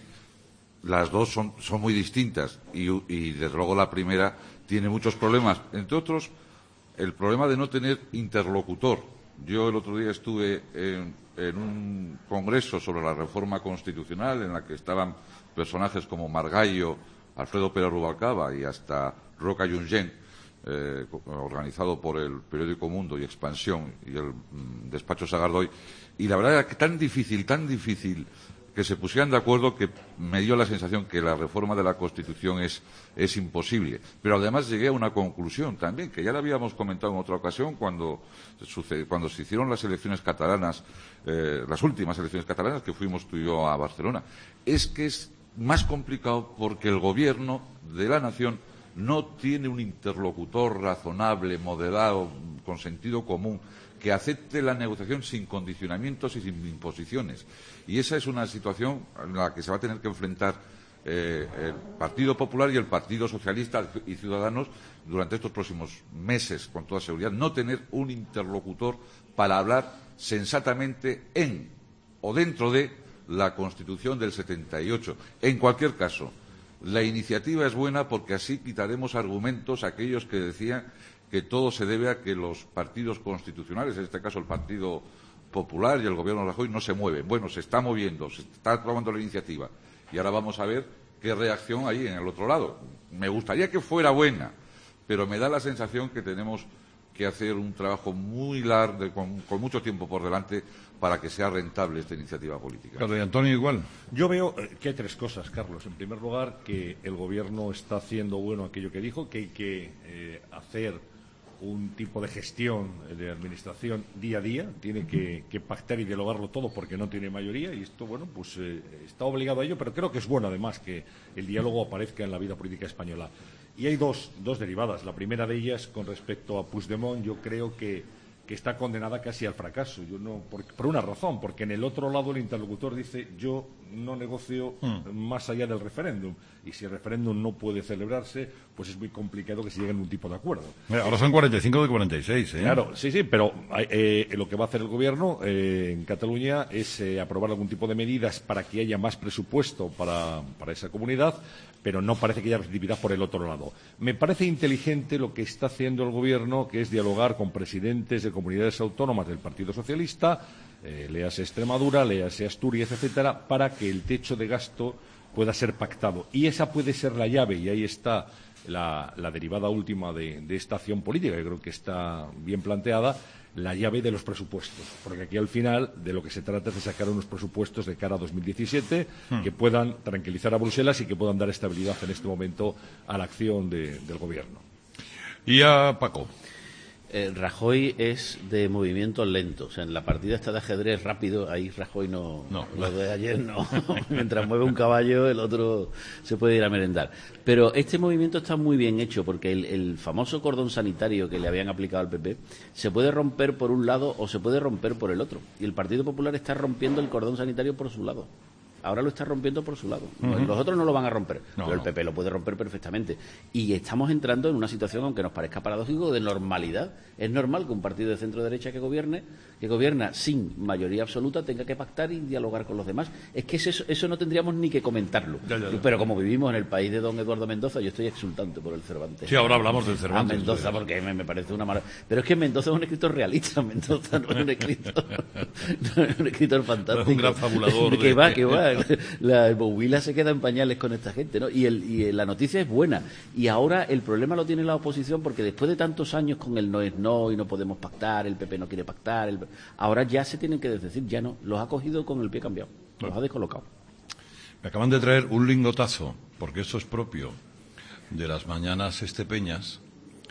Las dos son, son muy distintas y, y, desde luego, la primera tiene muchos problemas. Entre otros, el problema de no tener interlocutor. Yo el otro día estuve en, en un congreso sobre la reforma constitucional en la que estaban personajes como Margallo, Alfredo Pérez Rubalcaba y hasta Roca Junyent, eh, organizado por el periódico Mundo y Expansión y el mm, despacho Sagardoy, y la verdad era que tan difícil, tan difícil que se pusieran de acuerdo, que me dio la sensación que la reforma de la Constitución es, es imposible. Pero además llegué a una conclusión también, que ya la habíamos comentado en otra ocasión cuando, sucede, cuando se hicieron las elecciones catalanas, eh, las últimas elecciones catalanas, que fuimos tú y yo a Barcelona. Es que es más complicado porque el Gobierno de la Nación no tiene un interlocutor razonable, moderado, con sentido común, que acepte la negociación sin condicionamientos y sin imposiciones. Y esa es una situación en la que se va a tener que enfrentar eh, el Partido Popular y el Partido Socialista y Ciudadanos durante estos próximos meses, con toda seguridad. No tener un interlocutor para hablar sensatamente en o dentro de la Constitución del setenta y ocho. En cualquier caso, la iniciativa es buena porque así quitaremos argumentos a aquellos que decían que todo se debe a que los partidos constitucionales, en este caso el Partido Popular y el Gobierno de Rajoy, no se mueven. Bueno, se está moviendo, se está tomando la iniciativa. Y ahora vamos a ver qué reacción hay en el otro lado. Me gustaría que fuera buena, pero me da la sensación que tenemos que hacer un trabajo muy largo, con, con mucho tiempo por delante, para que sea rentable esta iniciativa política. Claro, y Antonio, igual. Yo veo eh, que hay tres cosas, Carlos. En primer lugar, que el Gobierno está haciendo bueno aquello que dijo, que hay que eh, hacer un tipo de gestión de administración día a día, tiene que, que pactar y dialogarlo todo porque no tiene mayoría, y esto, bueno, pues eh, está obligado a ello, pero creo que es bueno, además, que el diálogo aparezca en la vida política española. Y hay dos, dos derivadas. La primera de ellas, con respecto a Puigdemont, yo creo que, que está condenada casi al fracaso. Yo no, por, por una razón, porque en el otro lado el interlocutor dice yo no negocio mm. más allá del referéndum, y si el referéndum no puede celebrarse, pues es muy complicado que se llegue a un tipo de acuerdo. Mira, ahora son cuarenta y cinco de cuarenta y seis, ¿eh? Claro, sí, sí, pero eh, lo que va a hacer el Gobierno eh, en Cataluña es eh, aprobar algún tipo de medidas para que haya más presupuesto para, para esa comunidad, pero no parece que haya receptividad por el otro lado. Me parece inteligente lo que está haciendo el Gobierno, que es dialogar con presidentes de comunidades autónomas del Partido Socialista, eh, léase Extremadura, léase Asturias, etcétera, para que el techo de gasto pueda ser pactado. Y esa puede ser la llave, y ahí está la, la derivada última de, de esta acción política, que creo que está bien planteada, la llave de los presupuestos. Porque aquí, al final, de lo que se trata es de sacar unos presupuestos de cara a dos mil diecisiete hmm. que puedan tranquilizar a Bruselas y que puedan dar estabilidad en este momento a la acción de, del Gobierno. Y a Paco. Eh, Rajoy es de movimientos lentos. O sea, en la partida esta de ajedrez rápido, ahí Rajoy no... no lo de ayer no. Mientras mueve un caballo, el otro se puede ir a merendar. Pero este movimiento está muy bien hecho, porque el, el famoso cordón sanitario que le habían aplicado al P P se puede romper por un lado o se puede romper por el otro. Y el Partido Popular está rompiendo el cordón sanitario por su lado. ahora lo está rompiendo por su lado. Uh-huh. Los otros no lo van a romper, no, pero el no. P P lo puede romper perfectamente. Y estamos entrando en una situación, aunque nos parezca paradójico, de normalidad. Es normal que un partido de centro-derecha que gobierne, que gobierna sin mayoría absoluta, tenga que pactar y dialogar con los demás. Es que eso, eso no tendríamos ni que comentarlo. Ya, ya, ya. Pero como vivimos en el país de don Eduardo Mendoza, yo estoy exultante por el Cervantes. Sí, ahora hablamos del Cervantes. A Mendoza, porque me, me parece una maravilla. Pero es que Mendoza es un escritor realista. Mendoza no es un escritor, no es un escritor fantástico. No es un gran fabulador. Que va, que va. La Bouila se queda en pañales con esta gente, ¿no? Y, el, y la noticia es buena. Y ahora el problema lo tiene la oposición, porque después de tantos años con el no es no y no podemos pactar, el P P no quiere pactar, el... ahora ya se tienen que decir, ya no, los ha cogido con el pie cambiado, los ha descolocado. Me acaban de traer un lingotazo, porque eso es propio de las mañanas estepeñas,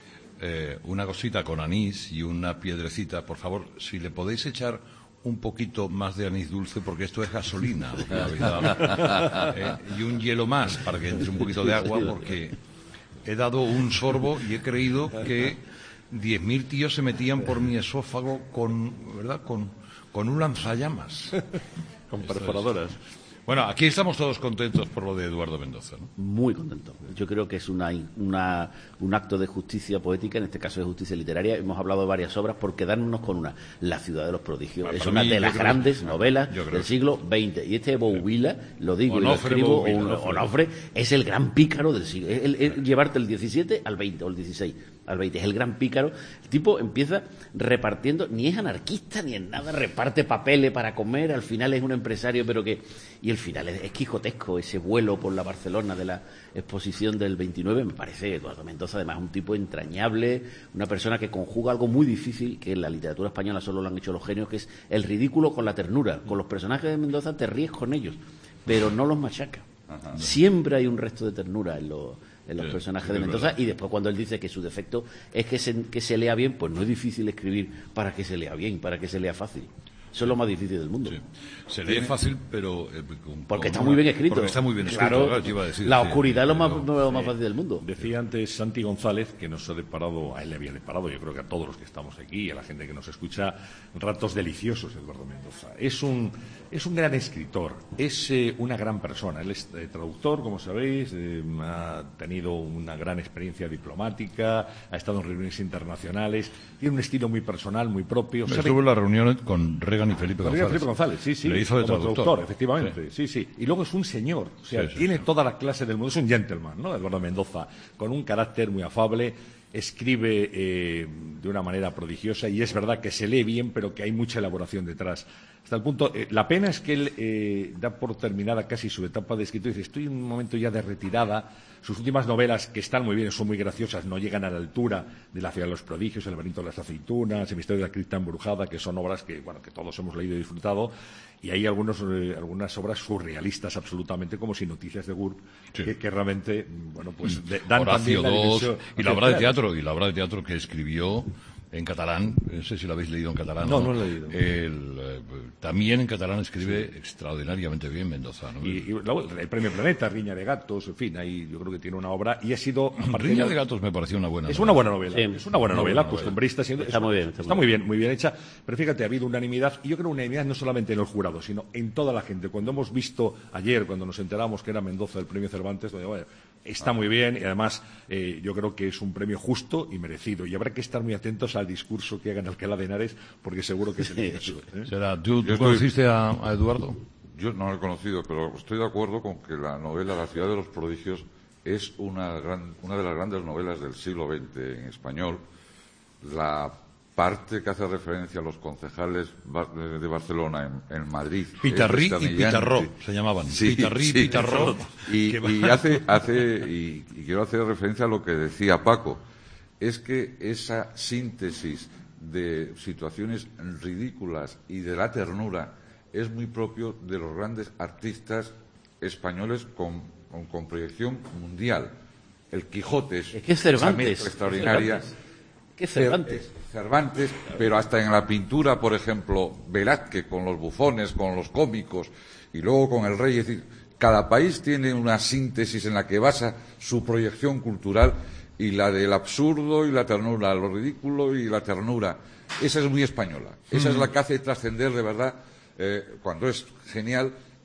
eh, una cosita con anís y una piedrecita. Por favor, si le podéis echar un poquito más de anís dulce, porque esto es gasolina, lo que me habéis dado. Eh, y un hielo más, para que entre un poquito de agua, porque he dado un sorbo y he creído que diez mil tíos se metían por mi esófago con, ¿verdad?, con, con un lanzallamas. Con perforadoras. Bueno, aquí estamos todos contentos por lo de Eduardo Mendoza, ¿no? Muy contentos. Yo creo que es una, una, un acto de justicia poética, en este caso de justicia literaria. Hemos hablado de varias obras por quedarnos con una. La ciudad de los prodigios. Bueno, es una mí, de las grandes que, novelas del que... siglo veinte. Y este Bouila, lo digo Onofre y lo escribo, Bouila, o Onofre, es el gran pícaro del siglo. Es, el, es llevarte el diecisiete al veinte, o el dieciséis al veinte. Es el gran pícaro. El tipo empieza repartiendo, ni es anarquista ni en nada, reparte papeles para comer, al final es un empresario, pero que... Y el final es, es quijotesco, ese vuelo por la Barcelona de la exposición del veintinueve, me parece Eduardo Mendoza, además, un tipo entrañable, una persona que conjuga algo muy difícil, que en la literatura española solo lo han hecho los genios, que es el ridículo con la ternura. Con los personajes de Mendoza te ríes con ellos, pero no los machacas. Ajá. Siempre hay un resto de ternura en los... en los sí, personajes sí, de Mendoza, verdad. Y después cuando él dice que su defecto es que se, que se lea bien, pues no es difícil escribir para que se lea bien, para que se lea fácil. Eso es lo más difícil del mundo. Sí. Se lee fácil, pero... Eh, con, porque con está una, muy bien escrito. Porque está muy bien escrito, claro, claro, te iba a decir, la sí, oscuridad es lo más, pero, lo más sí. fácil del mundo. Decía antes Santi González que nos ha deparado, a él le había deparado, yo creo que a todos los que estamos aquí, a la gente que nos escucha, ratos deliciosos, Eduardo Mendoza. Es un, es un gran escritor, es eh, una gran persona. Él es eh, traductor, como sabéis, eh, ha tenido una gran experiencia diplomática, ha estado en reuniones internacionales, tiene un estilo muy personal, muy propio. Estuvo en la reunión con Reagan y Felipe González. Felipe González, sí, sí. Le hizo de como traductor. traductor, efectivamente. Sí. sí, sí. Y luego es un señor, o sea, sí, sí, tiene sí. toda la clase del mundo. Es un gentleman, ¿no? Eduardo Mendoza, con un carácter muy afable, escribe eh, de una manera prodigiosa y es verdad que se lee bien, pero que hay mucha elaboración detrás. Hasta el punto, eh, la pena es que él eh, da por terminada casi su etapa de escritor y dice, estoy en un momento ya de retirada. Sus últimas novelas, que están muy bien, son muy graciosas, no llegan a la altura de La ciudad de los prodigios, El laberinto de las aceitunas, El misterio de la cripta embrujada, que son obras que, bueno, que todos hemos leído y disfrutado. Y hay algunos, eh, algunas obras surrealistas absolutamente, como Sin noticias de Gurb, sí. que, que realmente, bueno, pues de, dan Horacio también la dimensión. Y la obra de teatro, y la obra de teatro que escribió en catalán, no sé si lo habéis leído en catalán. No, no, no lo he leído. El, eh, también en catalán escribe sí. extraordinariamente bien Mendoza, ¿no? Y, y luego el Premio Planeta, Riña de Gatos, en fin, ahí yo creo que tiene una obra y ha sido... Riña de Gatos me pareció una buena Es novela. una buena novela, sí. es una buena una novela, buena costumbrista, siendo, está, es, muy bien, está, está muy bien, muy bien hecha, pero fíjate, ha habido unanimidad, y yo creo unanimidad no solamente en los jurados, sino en toda la gente. Cuando hemos visto ayer, cuando nos enteramos que era Mendoza el Premio Cervantes, bueno, está muy bien y además eh, yo creo que es un premio justo y merecido y habrá que estar muy atentos al discurso que haga en Alcalá de Henares porque seguro que es el ¿eh? ¿Será? ¿Tú, tú conociste a, a Eduardo? Yo no lo he conocido, pero estoy de acuerdo con que la novela La ciudad de los prodigios es una, gran, una de las grandes novelas del siglo veinte en español. La parte que hace referencia a los concejales de Barcelona en, en Madrid. Pitarrí y Pitarró se llamaban. Sí, Pitarrí sí, y Pitarró. Y, y hace, hace y, y quiero hacer referencia a lo que decía Paco. Es que esa síntesis de situaciones ridículas y de la ternura es muy propio de los grandes artistas españoles con, con, con proyección mundial. El Quijote es, es que es Cervantes, extraordinaria. Es Cervantes. ¿Qué es Cervantes? Cervantes, pero hasta en la pintura, por ejemplo, Velázquez con los bufones, con los cómicos y luego con el rey. Es decir, cada país tiene una síntesis en la que basa su proyección cultural y la del absurdo y la ternura, lo ridículo y la ternura. Esa es muy española. Esa mm. es la que hace trascender de verdad, eh, cuando es genial,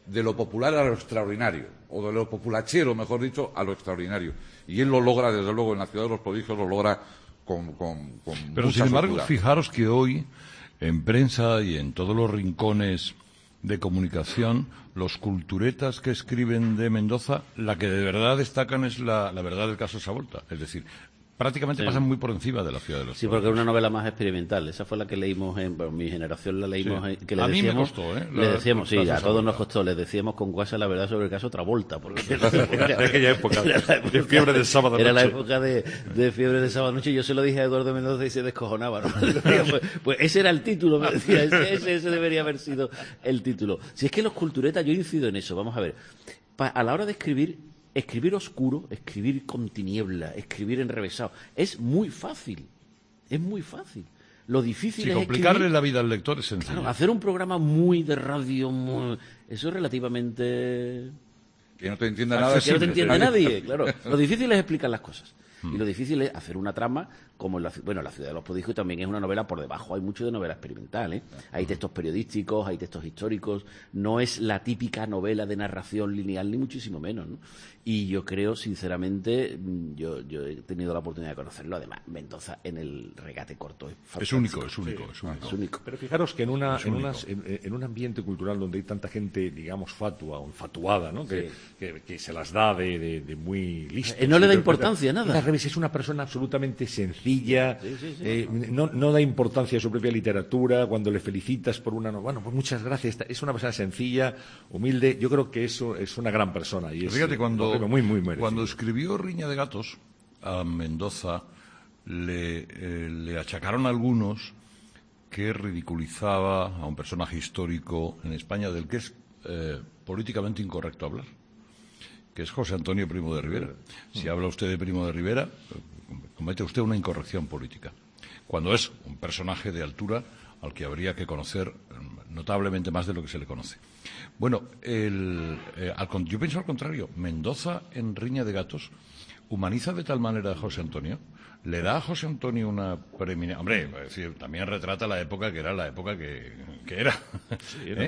de lo popular a lo extraordinario, o de lo populachero, mejor dicho, a lo extraordinario. Y él lo logra, desde luego, en la Ciudad de los Prodigios, lo logra con, con, con Pero, mucha sin embargo, soltura. fijaros que hoy, en prensa y en todos los rincones de comunicación, los culturetas que escriben de Mendoza, la que de verdad destacan es la, la verdad del caso Savolta. Es decir, prácticamente Sí. pasan muy por encima de la Ciudad de los Sí, porque es una novela más experimental. Esa fue la que leímos en bueno, mi generación, la leímos Sí. en, que le A mí me decíamos, costó, ¿eh? Le La- decíamos, sí, la a Casa todos Savolta. nos costó, les decíamos con guasa la verdad sobre el caso Travolta, porque De aquella época, era la de fiebre del sábado Era la noche. época de, de fiebre del sábado noche. Yo se lo dije a Eduardo Mendoza y se descojonaba, ¿no? pues, pues ese era el título, me decía, ese, ese, ese debería haber sido el título. Si es que los culturetas, yo incido en eso, vamos a ver, Pa- a la hora de escribir, escribir oscuro, escribir con tiniebla, escribir enrevesado, es muy fácil, es muy fácil. Lo difícil Sí, es complicarle escribir- la vida al lector es sencillo. Claro, hacer un programa muy de radio, muy... eso es relativamente... Que no te entienda Que nada. no te simple. entiende nadie, claro. Lo difícil es explicar las cosas. Y lo difícil es hacer una trama como en la, bueno, La Ciudad de los Prodigios también es una novela por debajo. Hay mucho de novela experimental, ¿eh? Hay textos periodísticos, hay textos históricos. No es la típica novela de narración lineal, ni muchísimo menos, ¿no? Y yo creo, sinceramente, yo, yo he tenido la oportunidad de conocerlo. Además, Mendoza en el regate corto es fantástico. único, es único, es único. Es único. Pero fijaros que en, una, Es en, único. unas- en, en un ambiente cultural donde hay tanta gente, digamos, fatua o infatuada, ¿no? Que, Sí. que, que se las da de, de- de muy listos. Eh, no le da Pero- importancia a pero- nada. Al revés, es una persona absolutamente sencilla, Sí, sí, sí. eh, no, no da importancia a su propia literatura, cuando le felicitas por una... no- Bueno, pues muchas gracias, es una persona sencilla, humilde, yo creo que eso es una gran persona. Y es, Fíjate, eh, cuando, muy, muy merecido. cuando escribió Riña de Gatos a Mendoza, le, eh, le achacaron algunos que ridiculizaba a un personaje histórico en España del que es eh, políticamente incorrecto hablar, que es José Antonio Primo de Rivera. Si habla usted de Primo de Rivera, eh, comete usted una incorrección política, cuando es un personaje de altura al que habría que conocer eh, notablemente más de lo que se le conoce. Bueno, el, eh, al con- yo pienso al contrario. Mendoza en Riña de Gatos humaniza de tal manera a José Antonio, le da a José Antonio una preeminencia. Hombre, es decir, también retrata la época que era la época que, que era. ¿Eh?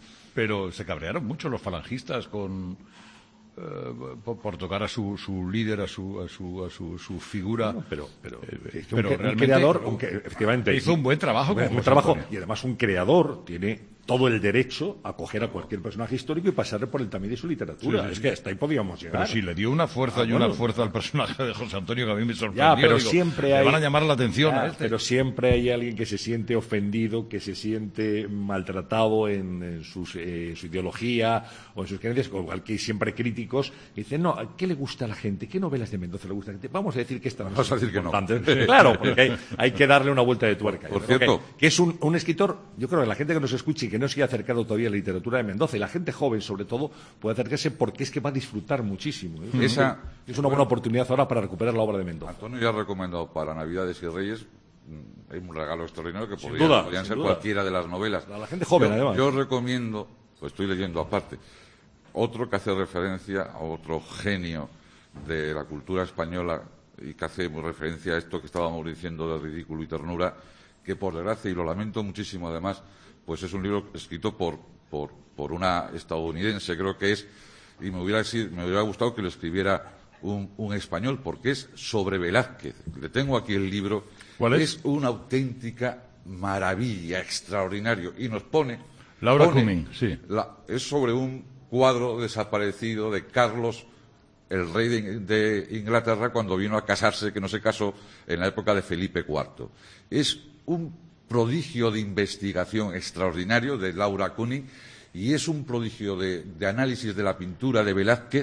Pero se cabrearon mucho los falangistas con eh, por, por tocar a su, su líder, a su, a su, a su, su figura. No, pero, pero, Eh, es que pero un, cre- un realmente creador, un cre- efectivamente, hizo un buen trabajo un con buen José trabajo, Antonio. y además un creador tiene todo el derecho a coger a cualquier personaje histórico y pasarle por el tamiz de su literatura. Sí, sí, es sí. que hasta ahí podíamos llegar. Pero sí, le dio una fuerza Ah, y bueno. una fuerza al personaje de José Antonio que a mí me sorprendió. Ya, pero Digo, siempre le hay... van a llamar la atención Ya, a este. Pero siempre hay alguien que se siente ofendido, que se siente maltratado en, en sus, eh, su ideología o en sus creencias, o igual que siempre hay críticos que dicen, no, ¿qué le gusta a la gente? ¿Qué novelas de Mendoza le gusta a la gente? Vamos a decir que esta no Vamos es a decir que no. importante. Claro, porque hay, hay que darle una vuelta de tuerca. Yo Por creo cierto. que, que es un, un escritor, yo creo que la gente que nos escuche y que no se haya acercado todavía a la literatura de Mendoza, y la gente joven sobre todo, puede acercarse porque es que va a disfrutar muchísimo. ¿eh? Esa- es una buena oportunidad ahora para recuperar la obra de Mendoza. Antonio ya ha recomendado para Navidades y Reyes, mm, hay un regalo extraordinario que Sin podría- duda, podrían sin ser duda. cualquiera de las novelas. A la gente joven, yo, además. Yo recomiendo, pues estoy leyendo aparte, otro que hace referencia a otro genio de la cultura española y que hace referencia a esto que estábamos diciendo de ridículo y ternura, que por desgracia, y lo lamento muchísimo además, pues es un libro escrito por, por, por una estadounidense, creo que es, y me hubiera, sido- me hubiera gustado que lo escribiera un, un español, porque es sobre Velázquez. Le tengo aquí el libro. ¿Cuál es? Es una auténtica maravilla, extraordinario, y nos pone... Laura pone Cumming, sí. la- es sobre un cuadro desaparecido de Carlos, el rey de, de Inglaterra, cuando vino a casarse, que no se casó en la época de Felipe cuarto. Es un prodigio de investigación extraordinario de Laura Cumming y es un prodigio de, de análisis de la pintura de Velázquez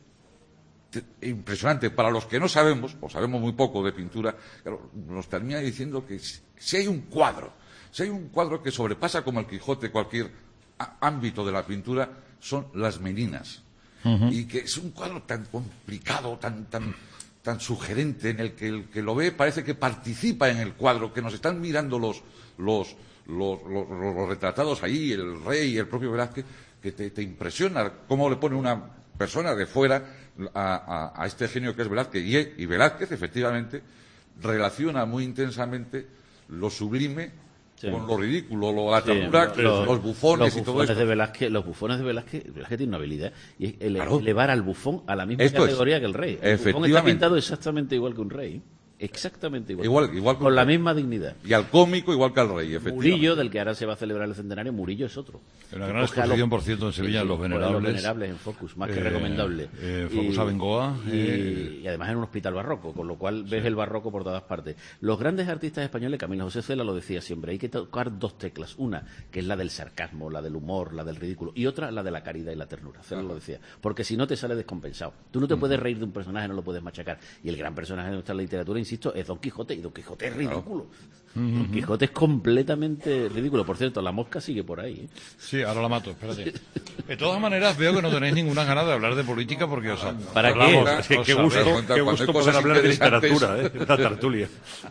te- impresionante. Para los que no sabemos, o sabemos muy poco de pintura, claro, nos termina diciendo que si, si hay un cuadro, si hay un cuadro que sobrepasa como el Quijote cualquier á- ámbito de la pintura, son las Meninas. Ujú. Y que es un cuadro tan complicado, tan, tan, tan sugerente, en el que el que lo ve parece que participa en el cuadro, que nos están mirando los, los, los, los- los retratados ahí, el rey y el propio Velázquez, que te, te impresiona cómo le pone una persona de fuera a, a- a este genio que es Velázquez. Y, y Velázquez, efectivamente, relaciona muy intensamente lo sublime sí. con lo ridículo, lo, la ternura, sí, los, los bufones los y todo bufones esto. De Velázquez, los bufones de Velázquez, Velázquez tiene una habilidad, y es ele claro. elevar al bufón a la misma esto categoría es, que el rey. El bufón está pintado exactamente igual que un rey. Exactamente igual. Igual, igual con la misma dignidad. Y al cómico igual que al rey, efectivamente. Murillo, del que ahora se va a celebrar el centenario, Murillo es otro. Una gran exposición, por cierto, en Sevilla, en Los Venerables. Los Venerables en Focus, más que eh, recomendable. Eh, Focus Abengoa. Y, eh, y además en un hospital barroco, con lo cual ves sí. el barroco por todas partes. Los grandes artistas españoles, Camilo José Cela lo decía siempre, hay que tocar dos teclas. Una, que es la del sarcasmo, la del humor, la del ridículo. Y otra, la de la caridad y la ternura. Cela lo decía. Porque si no te sale descompensado. Tú no te uh-huh. puedes reír de un personaje, no lo puedes machacar. Y el gran personaje de nuestra literatura, insisto, es Don Quijote. Y Don Quijote es ridículo. Uh-huh. Don Quijote es completamente ridículo. Por cierto, la mosca sigue por ahí. ¿eh? Sí, ahora la mato, espérate. De todas maneras, veo que no tenéis ninguna ganas de hablar de política porque os ha... ¿Para hablamos, qué? Es que, qué gusto, qué gusto poder hablar de literatura, ¿eh? Una tertulia.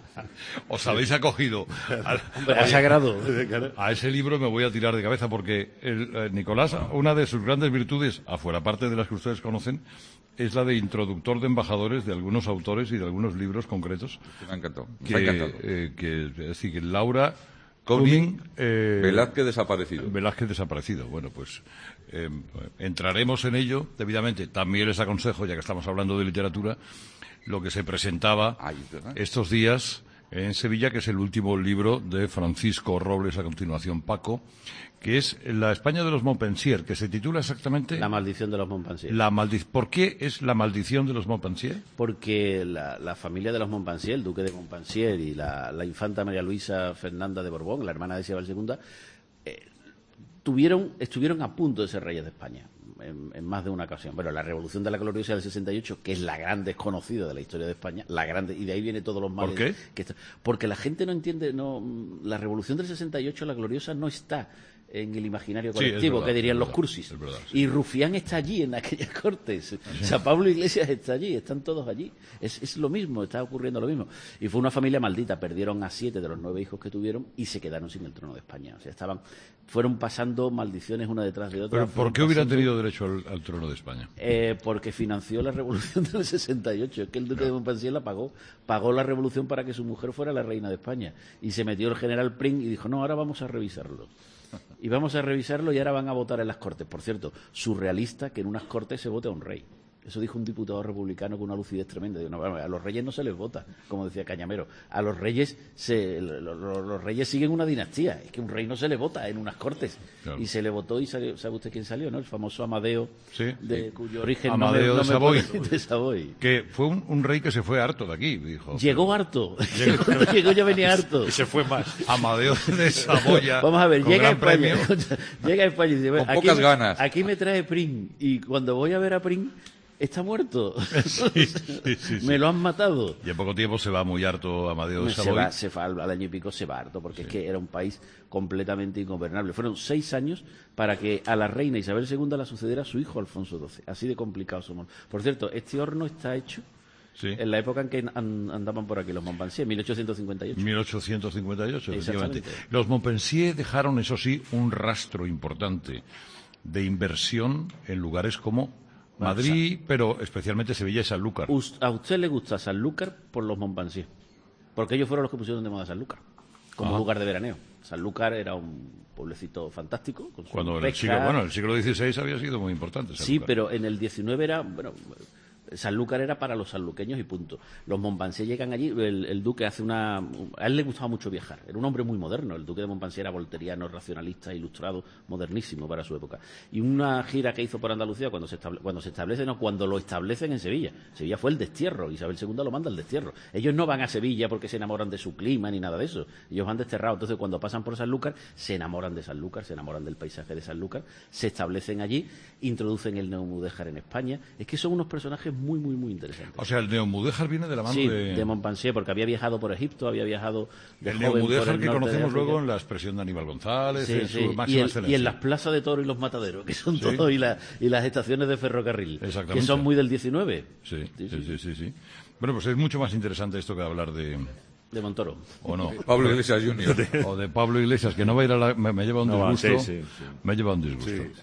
Os habéis acogido al, a, sagrado. A ese libro me voy a tirar de cabeza porque el, eh, Nicolás, una de sus grandes virtudes, afuera parte de las que ustedes conocen, es la de introductor de embajadores de algunos autores y de algunos libros concretos. Me ha encantado. Que, me ha encantado. Eh, que, es decir, que Laura Comín, eh, Velázquez desaparecido. Velázquez desaparecido. Bueno, pues eh, entraremos en ello debidamente. También les aconsejo, ya que estamos hablando de literatura, lo que se presentaba Ay, estos días en Sevilla, que es el último libro de Francisco Robles, a continuación Paco, que es La España de los Montpensier, que se titula exactamente... La maldición de los Montpensier. La maldi... ¿Por qué es la maldición de los Montpensier? Porque la, la familia de los Montpensier, el duque de Montpensier y la, la infanta María Luisa Fernanda de Borbón, la hermana de Isabel segunda, eh, tuvieron, estuvieron a punto de ser reyes de España. En, en más de una ocasión. Pero la Revolución de la Gloriosa del sesenta y ocho, que es la gran desconocida de la historia de España, la grande, y de ahí viene todos los males. ¿Por qué? Que está, porque la gente no entiende, no, la Revolución del sesenta y ocho, la Gloriosa, no está en el imaginario colectivo, sí, verdad, que dirían los cursis. Verdad, sí. Y Rufián está allí, en aquellas cortes. Sí. O sea, Pablo Iglesias está allí, están todos allí. Es, es lo mismo, está ocurriendo lo mismo. Y fue una familia maldita, perdieron a siete de los nueve hijos que tuvieron y se quedaron sin el trono de España. O sea, estaban, fueron pasando maldiciones una detrás de otra. ¿Pero por qué hubieran tenido derecho al, al trono de España? Eh, porque financió la Revolución del sesenta y ocho. Es que el duque de Montpensier la pagó. Pagó la Revolución para que su mujer fuera la reina de España. Y se metió el general Prim y dijo, no, ahora vamos a revisarlo. Y vamos a revisarlo y ahora van a votar en las Cortes. Por cierto, surrealista que en unas Cortes se vote a un rey. Eso dijo un diputado republicano con una lucidez tremenda. Digo, no, a los reyes no se les vota, como decía Cañamero. A los reyes se, lo, lo, los reyes siguen una dinastía. Es que un rey no se le vota en unas Cortes. Claro. Y se le votó y salió, ¿sabe usted quién salió? ¿No? El famoso Amadeo, sí, de, sí. cuyo origen Amadeo no me, de, no me Savoy. de Savoy. Que fue un, un rey que se fue harto de aquí, dijo. Llegó harto. Llegó, llegó ya venía harto. Y se fue más. Amadeo de Saboya. Vamos a ver, llega a España. Llega a España y dice, con aquí, pocas ganas. Aquí me trae Prim. Y cuando voy a ver a Prim, está muerto. Sí, sí, sí, me sí. lo han matado. Y en poco tiempo se va muy harto Amadeo de se Savoy. Va, se va al año y pico, se va harto, porque sí. es que era un país completamente ingobernable. Fueron seis años para que a la reina Isabel segunda la sucediera su hijo Alfonso doce. Así de complicados somos. Por cierto, este horno está hecho sí. en la época en que andaban por aquí los Montpensier, mil ochocientos cincuenta y ocho. mil ochocientos cincuenta y ocho, efectivamente. Los Montpensier dejaron, eso sí, un rastro importante de inversión en lugares como Madrid, pero especialmente Sevilla y Sanlúcar. ¿A usted le gusta Sanlúcar por los Montpensier? Porque ellos fueron los que pusieron de moda Sanlúcar, como ah. lugar de veraneo. Sanlúcar era un pueblecito fantástico. Con su Cuando en el siglo, bueno, en el siglo dieciséis había sido muy importante Sanlúcar. Sí, pero en el diecinueve era... Bueno, Sanlúcar era para los sanluqueños y punto. Los Montpensier llegan allí, el, el duque hace una... A él le gustaba mucho viajar, era un hombre muy moderno, el duque de Montpensier era volteriano, racionalista, ilustrado, modernísimo para su época. Y una gira que hizo por Andalucía cuando se, estable, cuando se establece, no, cuando lo establecen en Sevilla. Sevilla fue el destierro, Isabel segunda lo manda al destierro. Ellos no van a Sevilla porque se enamoran de su clima ni nada de eso, ellos van desterrados. Entonces cuando pasan por Sanlúcar, se enamoran de Sanlúcar, se enamoran del paisaje de Sanlúcar, se establecen allí, introducen el neomudéjar en España. Es que son unos personajes muy, muy, muy interesante. O sea, el neomudéjar viene de la mano sí, de... de Montpensier, porque había viajado por Egipto, había viajado de el joven neomudéjar por el que norte conocemos de luego en la expresión de Aníbal González, sí, en sí. su máxima y, el, excelencia. y en las plazas de toros y los mataderos, que son sí. todo, y, la, y las estaciones de ferrocarril, exactamente. que son muy del diecinueve. Sí sí sí, sí, sí, sí. Bueno, pues es mucho más interesante esto que hablar de... De Montoro. ¿O no? Pablo Iglesias junior O de Pablo Iglesias, que no va a ir a la... Me, me lleva un no, disgusto. sí, sí, sí. Me lleva un disgusto. Sí, sí.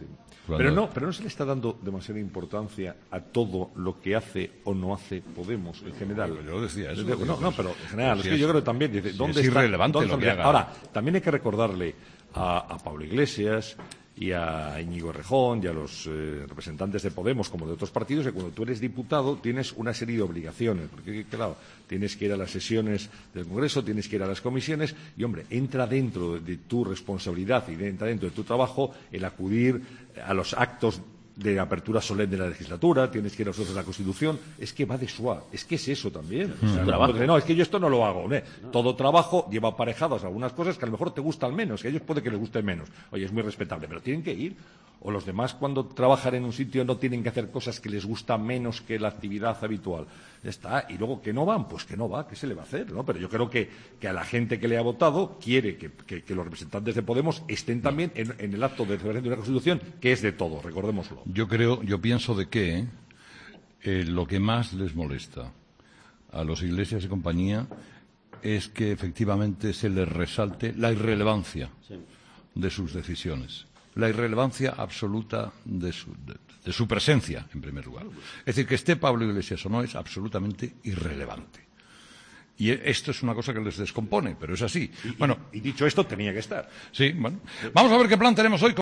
Pero no, pero no se le está dando demasiada importancia a todo lo que hace o no hace Podemos en general. Pero yo decía eso. No, no, pero en general, si es que es, yo creo que también dice, si ¿dónde es está, irrelevante dónde lo está? que haga. Ahora, también hay que recordarle a, a Pablo Iglesias y a Íñigo Errejón y a los eh, representantes de Podemos como de otros partidos que cuando tú eres diputado tienes una serie de obligaciones, porque claro, tienes que ir a las sesiones del Congreso, tienes que ir a las comisiones y hombre, entra dentro de tu responsabilidad y entra dentro de tu trabajo el acudir a los actos de apertura solemne de la legislatura, tienes que ir a los otros de la Constitución, es que va de suave, es que es eso también. O sea, trabajo. no, es que yo esto no lo hago. ¿eh? No. Todo trabajo lleva aparejadas algunas cosas que a lo mejor te gustan menos, que a ellos puede que les gusten menos. Oye, es muy respetable, pero tienen que ir. O los demás cuando trabajan en un sitio no tienen que hacer cosas que les gustan menos que la actividad habitual. Ya está. Y luego que no van, pues que no va, ¿qué se le va a hacer? ¿no? Pero yo creo que, que a la gente que le ha votado quiere que, que, que los representantes de Podemos estén también en, en el acto de celebración de una Constitución que es de todos, recordémoslo. Yo creo, yo pienso de que eh, lo que más les molesta a los Iglesias y compañía es que efectivamente se les resalte la irrelevancia sí. de sus decisiones. La irrelevancia absoluta de su, de, de su presencia, en primer lugar. Es decir, que esté Pablo Iglesias o no es absolutamente irrelevante. Y esto es una cosa que les descompone, pero es así. Y, bueno, y, y dicho esto, tenía que estar. Sí, bueno. Vamos a ver qué plan tenemos hoy.